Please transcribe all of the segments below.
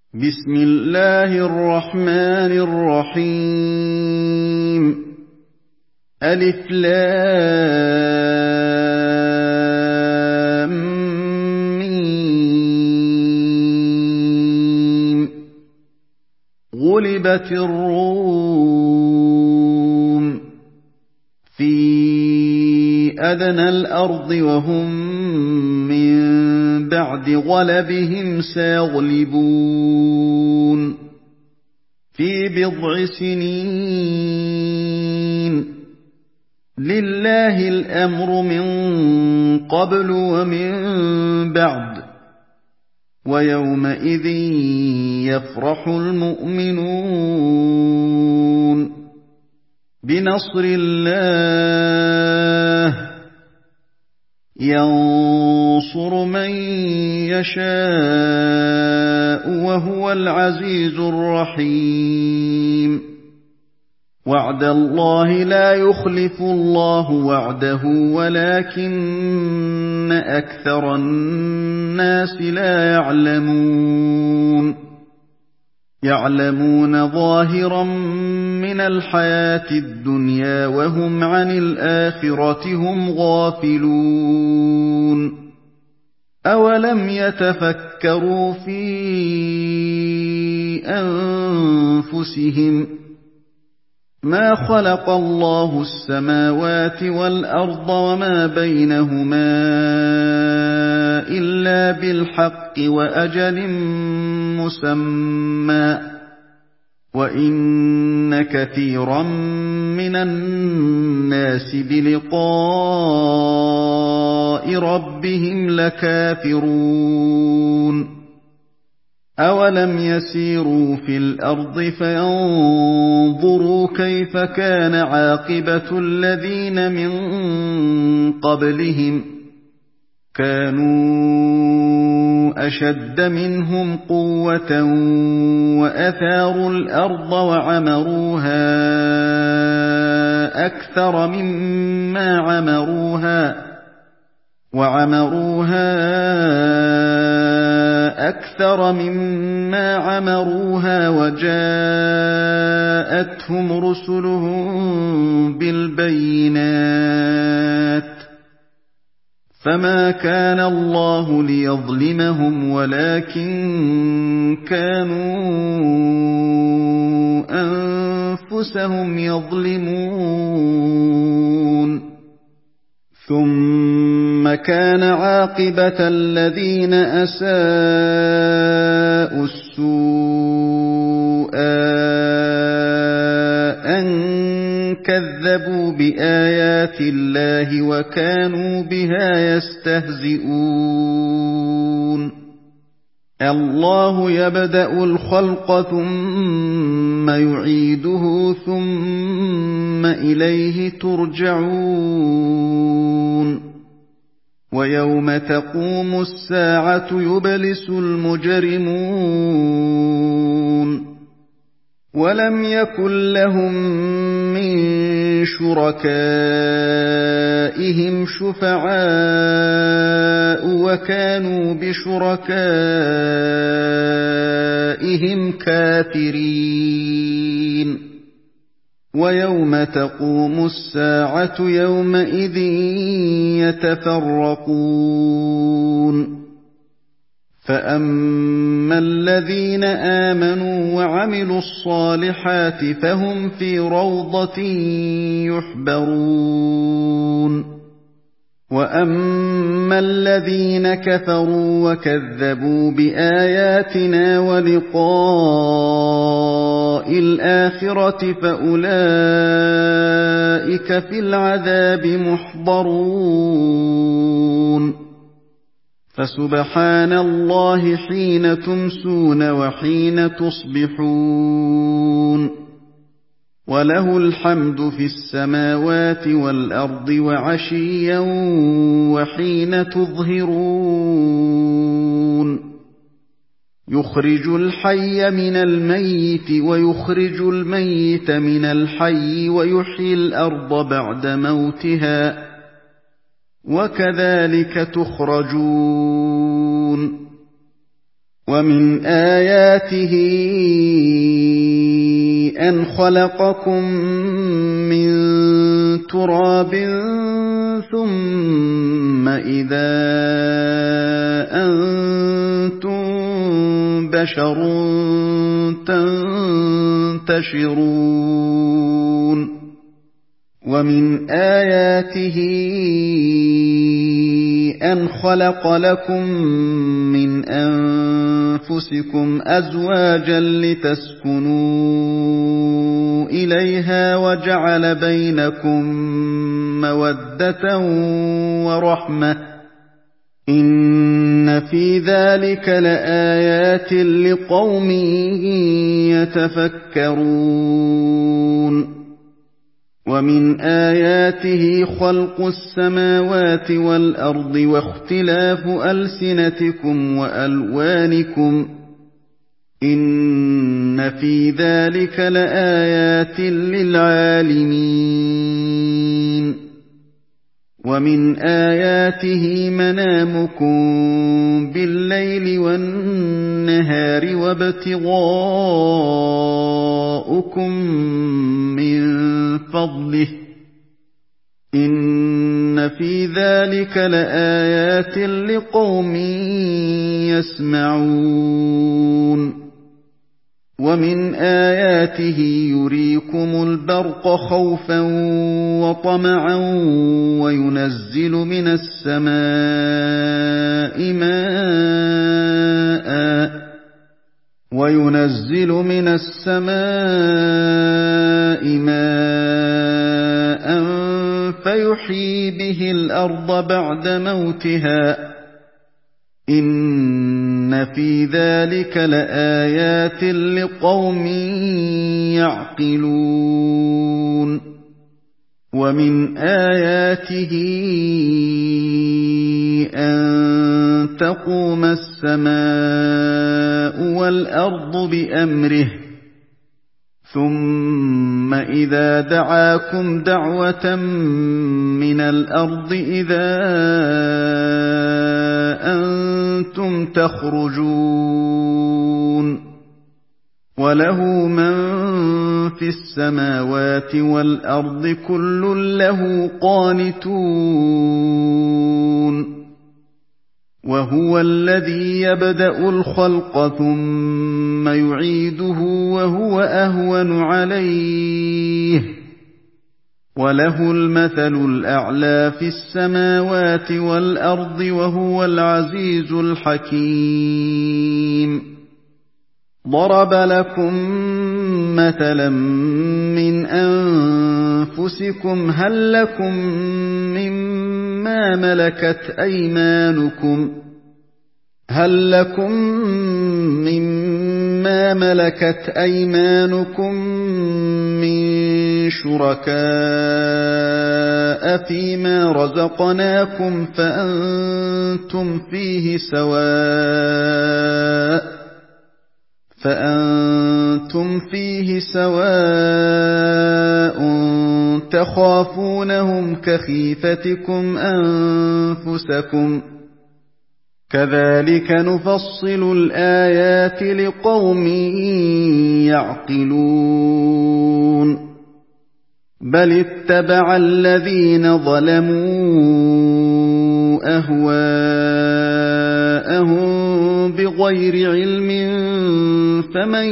بسم الله الرحمن الرحيم ألف لام ميم غلبت الروم في أدنى الأرض وهم من بعد غلبهم سيغلبون في بضع سنين لله الأمر من قبل ومن بعد ويومئذ يفرح المؤمنون بنصر الله ينصر من يشاء وهو العزيز الرحيم وعد الله لا يخلف الله وعده ولكن أكثر الناس لا يعلمون ظاهرا من الحياة الدنيا وهم عن الآخرة هم غافلون أولم يتفكروا في أنفسهم ما خلق الله السماوات والأرض وما بينهما إلا بالحق وأجل مسمى وإن كثيرا من الناس بلقاء ربهم لكافرون أولم يسيروا في الأرض فينظروا كيف كان عاقبة الذين من قبلهم كانوا أشد منهم قوة وأثاروا الأرض وعمروها أكثر مما عمروها وجاءتهم رسلهم بالبينات فما كان الله ليظلمهم ولكن كانوا أنفسهم يظلمون ثم كان عاقبة الذين أساءوا السوء أن كذبوا بآيات الله وكانوا بها يستهزئون الله يبدأ الخلق ثم يعيده ثم إليه ترجعون ويوم تقوم الساعة يبلس المجرمون ولم يكن لهم من شركائهم شفعاء وكانوا بشركائهم كافرين ويوم تقوم الساعة يومئذ يتفرقون فأما الذين آمنوا وعملوا الصالحات فهم في روضة يحبرون وأما الذين كفروا وكذبوا بآياتنا ولقاء الآخرة فأولئك في العذاب محضرون فسبحان الله حين تمسون وحين تصبحون وله الحمد في السماوات والأرض وعشيا وحين تظهرون يخرج الحي من الميت ويخرج الميت من الحي ويحيي الأرض بعد موتها وكذلك تخرجون وَمِنْ آيَاتِهِ أَنْ خَلَقَكُم مِّن تُرَابٍ ثُمَّ إِذَا أَنتُم بَشَرٌ تَنتَشِرُونَ وَمِنْ آيَاتِهِ أَنْ خَلَقَ لَكُم مِّنْ أَنفُسِكُمْ أَزْوَاجًا لِّتَسْكُنُوا إِلَيْهَا وَجَعَلَ بَيْنَكُم مَّوَدَّةً وَرَحْمَةً ۚ إِنَّ فِي ذَٰلِكَ لَآيَاتٍ لِّقَوْمٍ يَتَفَكَّرُونَ وَمِنْ آيَاتِهِ خَلْقُ السَّمَاوَاتِ وَالْأَرْضِ وَاخْتِلَافُ أَلْسِنَتِكُمْ وَأَلْوَانِكُمْ ۚ إِنَّ فِي ذَٰلِكَ لَآيَاتٍ لِّلْعَالِمِينَ وَمِنْ آيَاتِهِ مَنَامُكُم بِاللَّيْلِ وَالنَّهَارِ وَابْتِغَاؤُكُم مِّن فَضْلِهِ ۚ إِنَّ فِي ذَٰلِكَ لَآيَاتٍ لِّقَوْمٍ يَسْمَعُونَ وَمِنْ آيَاتِهِ يُرِيكُمُ الْبَرْقَ خَوْفًا وَطَمَعًا وَيُنَزِّلُ مِنَ السَّمَاءِ مَاءً فَيُحْيِي بِهِ الْأَرْضَ بَعْدَ مَوْتِهَا ۚ إِنَّ فِي ذَلِكَ لَآيَاتٍ لِّقَوْمٍ يَعْقِلُونَ وَمِنْ آيَاتِهِ أَن تَقُومَ السَّمَاءُ وَالْأَرْضُ بِأَمْرِهِ ۚ ثُمَّ إِذَا دَعَاكُمْ دَعْوَةً مِّنَ الْأَرْضِ إِذَا أَنتُمْ تَخْرُجُونَ وَلَهُ مَن فِي السَّمَاوَاتِ وَالْأَرْضِ كُلٌّ لَّهُ قَانِتُونَ وَهُوَ الَّذِي يَبْدَأُ الْخَلْقَ ثُمَّ يُعِيدُهُ وَهُوَ أَهْوَنُ عَلَيْهِ ۚ وَلَهُ الْمَثَلُ الْأَعْلَىٰ فِي السَّمَاوَاتِ وَالْأَرْضِ ۖ وَهُوَ الْعَزِيزُ الْحَكِيمُ ضَرَبَ لَكُم مَّثَلًا مِّنْ أَنفُسِكُمْ ۖ هَل لَّكُم مِّمَّا مَلَكَتْ أَيْمَانُكُم مِّن شُرَكَاءَ فِيمَا رَزَقْنَاكُمْ فَأَنتُمْ فِيهِ سَوَاءٌ تَخَافُونَهُمْ كَخِيفَتِكُمْ أَنفُسَكُمْ ۚ كَذَٰلِكَ نُفَصِّلُ الْآيَاتِ لِقَوْمٍ يَعْقِلُونَ بَلِ اتَّبَعَ الَّذِينَ ظَلَمُوا أَهْوَاءَهُم بِغَيْرِ عِلْمٍ فَمَن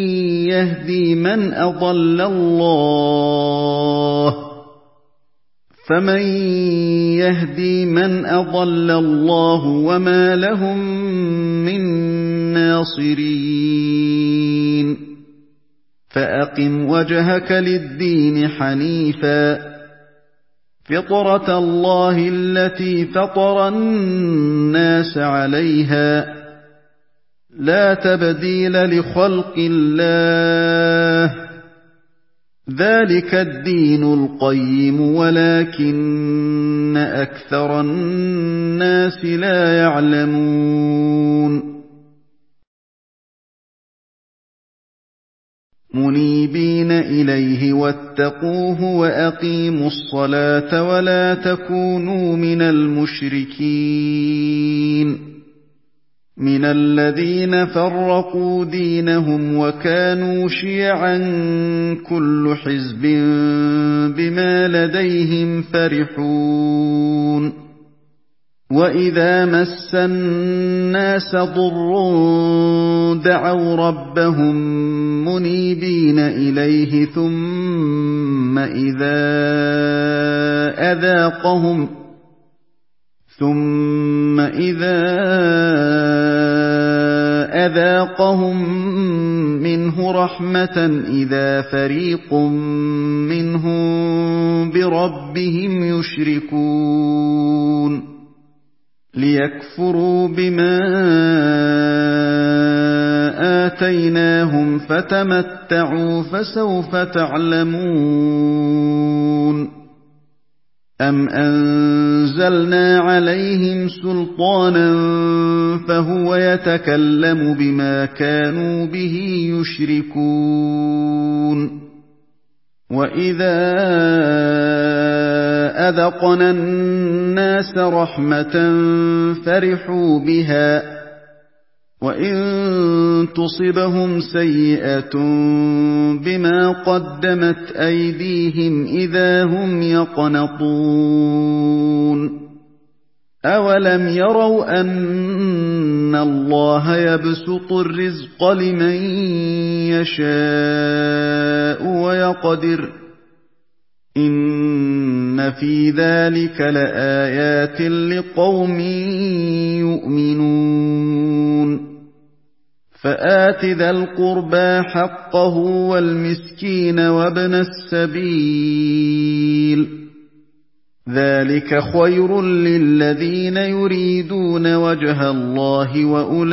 يَهْدِي مَنْ أَضَلَّ اللَّهُ وَمَا لَهُم مِّن نَّاصِرِينَ فَأَقِمْ وَجْهَكَ لِلدِّينِ حَنِيفًا فِطْرَتَ اللَّهِ الَّتِي فَطَرَ النَّاسَ عَلَيْهَا ۚ لَا تَبْدِيلَ لِخَلْقِ اللَّهِ ۚ ذَٰلِكَ الدِّينُ الْقَيِّمُ وَلَٰكِنَّ أَكْثَرَ النَّاسِ لَا يَعْلَمُونَ مُنِيبِينَ إِلَيْهِ وَاتَّقُوهُ وَأَقِيمُوا الصَّلَاةَ وَلَا تَكُونُوا مِنَ الْمُشْرِكِينَ مِنَ الَّذِينَ فَرَّقُوا دِينَهُمْ وَكَانُوا شِيَعًا كُلُّ حِزْبٍ بِمَا لَدَيْهِمْ فَرِحُونَ وَإِذَا مَسَّ النَّاسَ ضُرٌّ دَعَوْا رَبَّهُم مُّنِيبِينَ إِلَيْهِ ثُمَّ إِذَا أَذَاقَهُم مِّنْهُ رَحْمَةً إِذَا فَرِيقٌ مِّنْهُم بِرَبِّهِمْ يُشْرِكُونَ لِيَكْفُرُوا بِمَا آتَيْنَاهُمْ فَتَمَتَّعُوا فَسَوْفَ تَعْلَمُونَ أَمْ أَنزَلْنَا عَلَيْهِمْ سُلْطَانًا فَهُوَ يَتَكَلَّمُ بِمَا كَانُوا بِهِ يُشْرِكُونَ وَإِذَا أَذَقْنَا النَّاسَ رَحْمَةً فَرِحُوا بِهَا وَإِن تُصِبْهُمْ سَيِّئَةٌ بِمَا قَدَّمَتْ أَيْدِيهِمْ إِذَا هُمْ يَقْنَطُونَ أَوَلَمْ يَرَوْا أَنَّ اللَّهَ يَبْسُطُ الرِّزْقَ لِمَن يَشَاءُ وَيَقْدِرُ إِنَّ فِي ذَلِكَ لَآيَاتٍ لِقَوْمٍ يُؤْمِنُونَ فَآتِ ذَا الْقُرْبَىٰ حَقَّهُ وَالْمِسْكِينَ وَابْنَ السَّبِيلِ ذَلِكَ خَيْرٌ لِّلَّذِينَ يُرِيدُونَ وَجْهَ اللَّهِ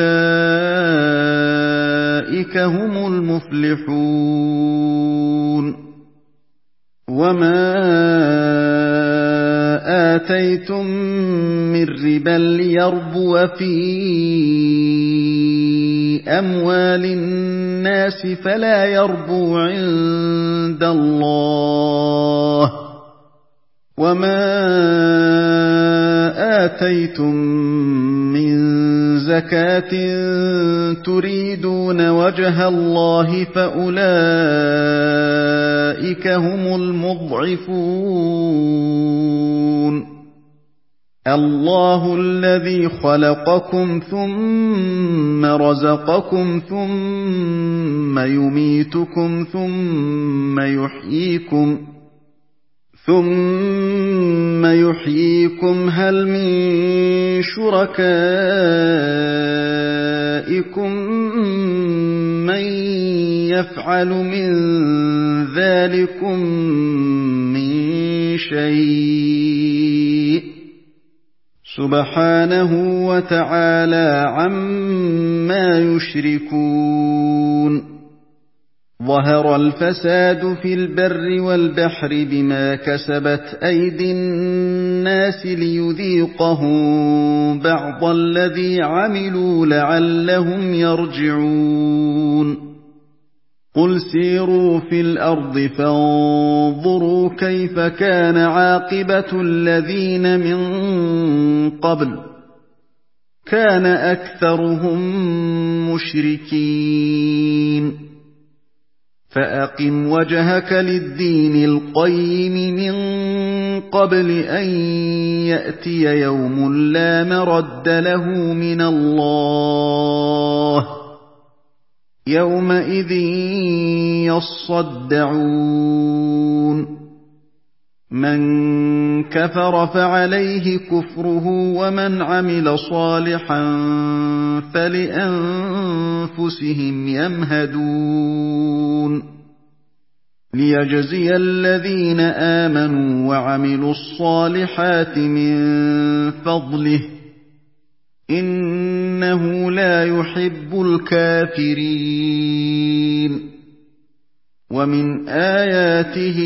وَأُولَٰئِكَ هُمُ الْمُفْلِحُونَ وَمَا آتَيْتُم مِّن رِّبًا لِّيَرْبُوَ فِي أَمْوَالِ النَّاسِ فَلَا يَرْبُو عِندَ اللَّهِ وَمَا آتَيْتُم مِّن زَكَاةٍ تُرِيدُونَ وَجْهَ اللَّهِ فَأُولَٰئِكَ هُمُ الْمُضْعِفُونَ اللَّهُ الَّذِي خَلَقَكُمْ ثُمَّ رَزَقَكُمْ ثُمَّ يُمِيتُكُمْ ثُمَّ يُحْيِيكُمْ هَلْ مِن شُرَكَائِكُم مَّن يَفْعَلُ مِن ذَٰلِكُم مِّن شَيْءٍ سُبْحَانَهُ وَتَعَالَىٰ عَمَّا يُشْرِكُونَ ظَهَرَ الْفَسَادُ فِي الْبَرِّ وَالْبَحْرِ بِمَا كَسَبَتْ أَيْدِي النَّاسِ لِيُذِيقَهُم بَعْضَ الَّذِي عَمِلُوا لَعَلَّهُمْ يَرْجِعُونَ قُلْ سِيرُوا فِي الْأَرْضِ فَانظُرُوا كَيْفَ كَانَ عَاقِبَةُ الَّذِينَ مِن قَبْلُ كَانَ أَكْثَرُهُم مُّشْرِكِينَ فَأَقِمْ وَجْهَكَ لِلدِّينِ الْقَيِّمِ مِن قَبْلِ أَن يَأْتِيَ يَوْمٌ لَّا مَرَدَّ لَهُ مِنَ اللَّهِ يَوْمَئِذٍ يَصَّدَّعُونَ مَن كَفَرَ فَعَلَيْهِ كُفْرُهُ وَمَنْ عَمِلَ صَالِحًا فَلِأَنفُسِهِمْ يَمْهَدُونَ لِيَجْزِيَ الَّذِينَ آمَنُوا وَعَمِلُوا الصَّالِحَاتِ مِن فَضْلِهِ إِنَّهُ لَا يُحِبُّ الْكَافِرِينَ وَمِنْ آيَاتِهِ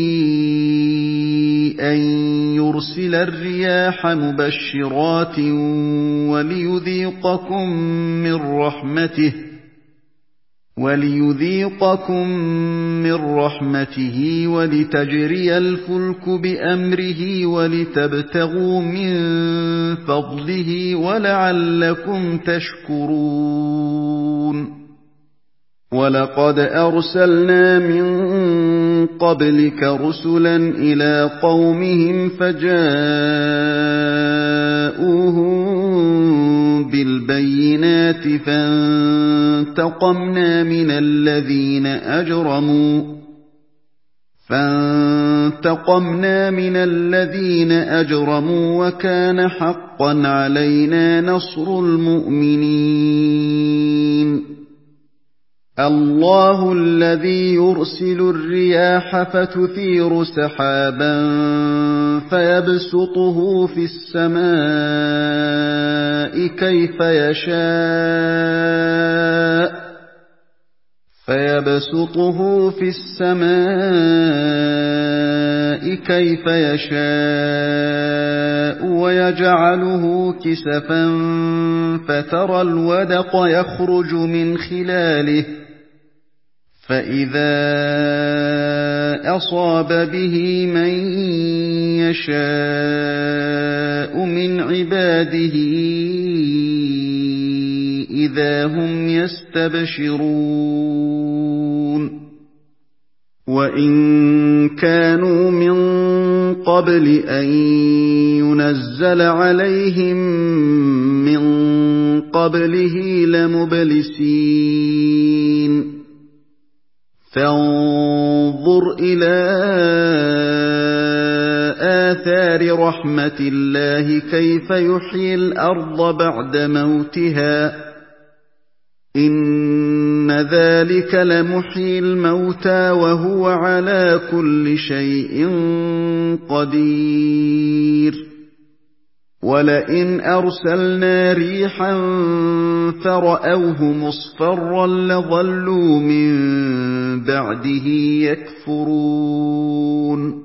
أَن يُرْسِلَ الرِّيَاحَ وَلِيُذِيقَكُم مِّن رَّحْمَتِهِ وَلِتَجْرِيَ الْفُلْكُ بِأَمْرِهِ وَلِتَبْتَغُوا مِن فَضْلِهِ وَلَعَلَّكُمْ تَشْكُرُونَ وَلَقَدْ أَرْسَلْنَا مِن قَبْلِكَ رُسُلًا إِلَىٰ قَوْمِهِمْ فَجَاءُوهُم بِالْبَيِّنَاتِ فَانتَقَمْنَا مِنَ الَّذِينَ أَجْرَمُوا وَكَانَ حَقًّا عَلَيْنَا نَصْرُ الْمُؤْمِنِينَ اللَّهُ الَّذِي يُرْسِلُ الرِّيَاحَ فَتُثِيرُ سَحَابًا فَيَبْسُطُهُ فِي السَّمَاءِ كَيْفَ يَشَاءُ وَيَجْعَلُهُ كِسَفًا فَتَرَى الْوَدْقَ يَخْرُجُ مِنْ خِلَالِهِ فَإِذَا أَصَابَ بِهِ مَن يَشَاءُ مِنْ عِبَادِهِ إِذَا هُمْ يَسْتَبْشِرُونَ وَإِن كَانُوا مِن قَبْلِ أَن يُنَزَّلَ عَلَيْهِم مِّن قَبْلِهِ لَمُبْلِسِينَ فَانظُرْ إِلَىٰ آثَارِ رَحْمَتِ اللَّهِ كَيْفَ يُحْيِي الْأَرْضَ بَعْدَ مَوْتِهَا ۚ إِنَّ ذَٰلِكَ لَمُحْيِي الْمَوْتَىٰ وَهُوَ عَلَىٰ كُلِّ شَيْءٍ قَدِيرٌ وَلَئِنْ أَرْسَلْنَا رِيحًا فَرَأَوْهُ مُصْفَرًّا لَّظَلُّوا مِن بَعْدِهِ يَكْفُرُونَ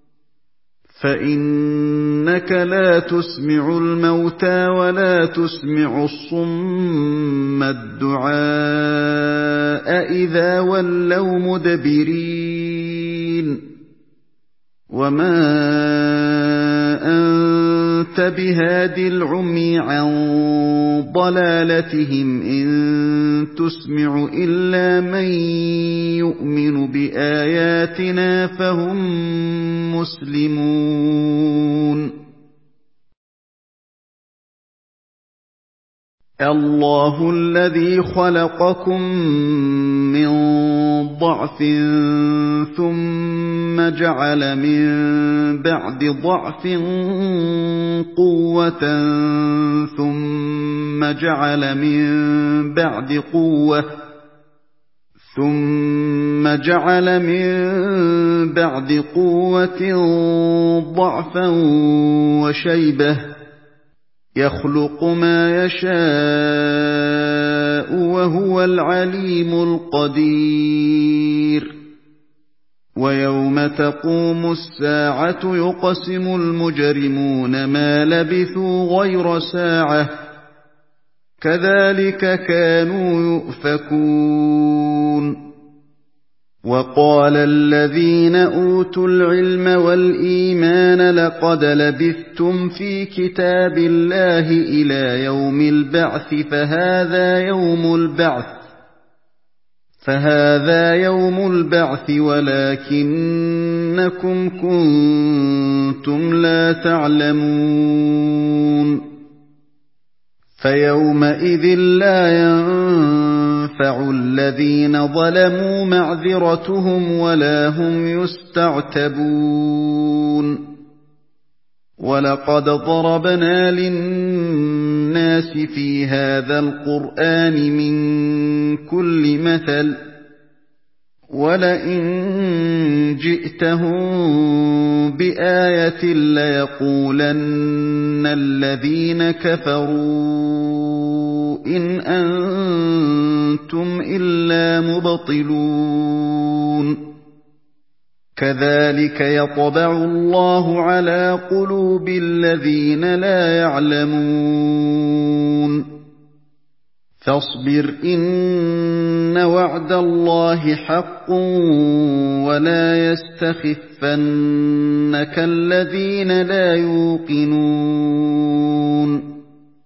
فَإِنَّكَ لَا تُسْمِعُ الْمَوْتَىٰ وَلَا تُسْمِعُ الصُّمَّ الدُّعَاءَ إِذَا وَلَّوْا مُدْبِرِينَ وَمَا أَنتَ بِهَادِ الْعُمْيِ عَن ضَلَالَتِهِمْ ۖ إِن تُسْمِعُ إِلَّا مَن يُؤْمِنُ بِآيَاتِنَا فَهُم مُّسْلِمُونَ اللَّهُ الَّذِي خَلَقَكُم مِّن ضَعْفٍ ثُمَّ جَعَلَ مِن بَعْدِ ضَعْفٍ قُوَّةً ثُمَّ جَعَلَ مِن بَعْدِ قُوَّةٍ ضَعْفًا وَشَيْبَةً ۚ يَخْلُقُ مَا يَشَاءُ ۖ وَهُوَ الْعَلِيمُ الْقَدِيرُ وَيَوْمَ تَقُومُ السَّاعَةُ يُقْسِمُ الْمُجْرِمُونَ مَا لَبِثُوا غَيْرَ سَاعَةٍ ۚ كَذَٰلِكَ كَانُوا يُؤْفَكُونَ وَقَالَ الَّذِينَ أُوتُوا الْعِلْمَ وَالْإِيمَانَ لَقَدْ لَبِثْتُمْ فِي كِتَابِ اللَّهِ إِلَىٰ يَوْمِ الْبَعْثِ فَهَٰذَا يَوْمُ الْبَعْثِ وَلَٰكِنَّكُمْ كُنتُمْ لَا تَعْلَمُونَ فَيَوْمَئِذٍ لَّا يَنفَعُ الَّذِينَ ظَلَمُوا مَعْذِرَتُهُمْ وَلَا هُمْ يُسْتَعْتَبُونَ وَلَقَدْ ضَرَبْنَا لِلنَّاسِ فِي هَٰذَا الْقُرْآنِ مِن كُلِّ مَثَلٍ ۚ وَلَئِن جِئْتَهُم بِآيَةٍ لَّيَقُولَنَّ الَّذِينَ كَفَرُوا إِنْ أَنتُمْ إِلَّا مُبْطِلُونَ كَذَٰلِكَ يَطْبَعُ اللَّهُ عَلَىٰ قُلُوبِ الَّذِينَ لَا يَعْلَمُونَ فاصبر إن وعد الله حق ولا يستخفنك الذين لا يوقنون